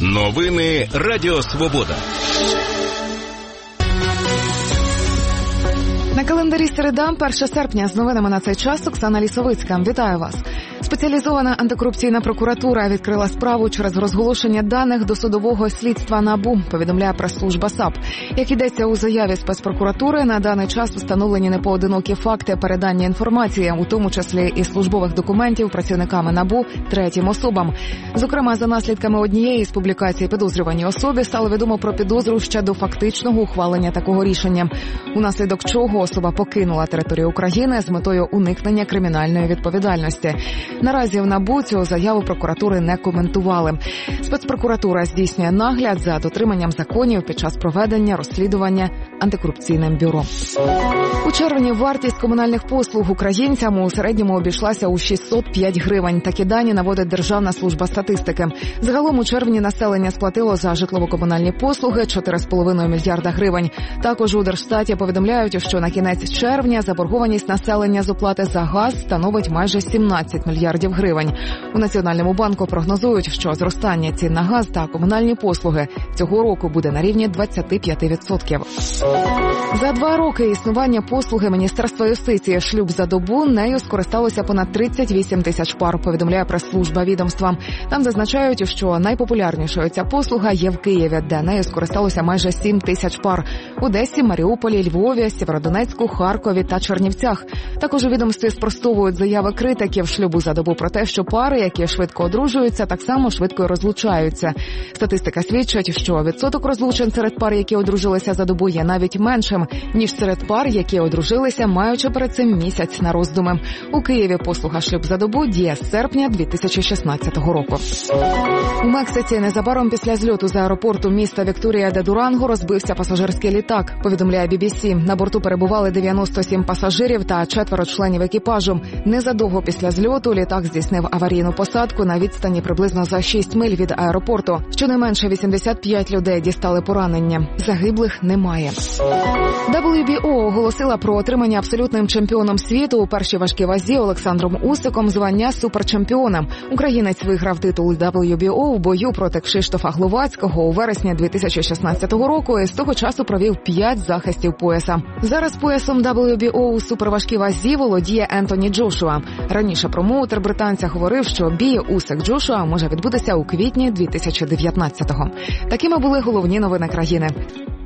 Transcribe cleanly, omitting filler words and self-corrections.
Новини Радіо Свобода. На календарі середа, 1 серпня. З новинами на цей час Оксана Лісовицька. Вітаю вас. Спеціалізована антикорупційна прокуратура відкрила справу через розголошення даних досудового слідства НАБУ, повідомляє прес-служба САП. Як йдеться у заяві спецпрокуратури, на даний час встановлені непоодинокі факти передання інформації, у тому числі і службових документів працівниками НАБУ третім особам. Зокрема, за наслідками однієї з публікацій підозрюваній особі стало відомо про підозру ще до фактичного ухвалення такого рішення, унаслідок чого особа покинула територію України з метою уникнення кримінальної відповідальності. Наразі в НАБУ цю заяву прокуратури не коментували. Спецпрокуратура здійснює нагляд за дотриманням законів під час проведення розслідування антикорупційним бюро. У червні вартість комунальних послуг українцям у середньому обійшлася у 605 гривень. Такі дані наводить Державна служба статистики. Загалом у червні населення сплатило за житлово-комунальні послуги 4,5 мільярда гривень. Також у Держстаті повідомляють, що на кінець червня заборгованість населення з оплати за газ становить майже 17 мільярдів гривень. У Національному банку прогнозують, що зростання цін на газ та комунальні послуги цього року буде на рівні 25%. За 2 роки існування послуги Міністерства юстиції «Шлюб за добу» нею скористалося понад 38 тисяч пар, повідомляє прес-служба відомства. Там зазначають, що найпопулярнішою ця послуга є в Києві, де нею скористалося майже 7 тисяч пар. В Одесі, Маріуполі, Львові, Сєвєродонецьку, Харкові та Чернівцях. Також у відомстві спростовують заяви критиків «Шлюбу за добу» про те, що пари, які швидко одружуються, так само швидко й розлучаються. Статистика свідчить, що відсоток розлучень серед пар, які одружилися за добу, є навіть меншим, ніж серед пар, які одружилися, маючи перед цим місяць на роздуми. У Києві послуга «Шлюб за добу» діє з серпня 2016 року. У Мексиці незабаром після зльоту з аеропорту міста Вікторія де Дуранго розбився пасажирський літак, повідомляє BBC. На борту перебували 97 пасажирів та 4 членів екіпажу. Незадовго після зльоту літак здійснив аварійну посадку на відстані приблизно за 6 миль від аеропорту. Щонайменше 85 людей дістали поранення. Загиблих немає. WBO оголосила про отримання абсолютним чемпіоном світу у першій важкій вазі Олександром Усиком звання суперчемпіона. Українець виграв титул WBO у бою проти Кшиштофа Гловацького у вересні 2016 року і з того часу провів 5 захистів пояса. Зараз поясом WBO у суперважкій вазі володіє Ентоні Джошуа. Раніше промоутер британця говорив, що бій Усик-Джошуа може відбутися у квітні 2019-го. Такими були головні новини країни.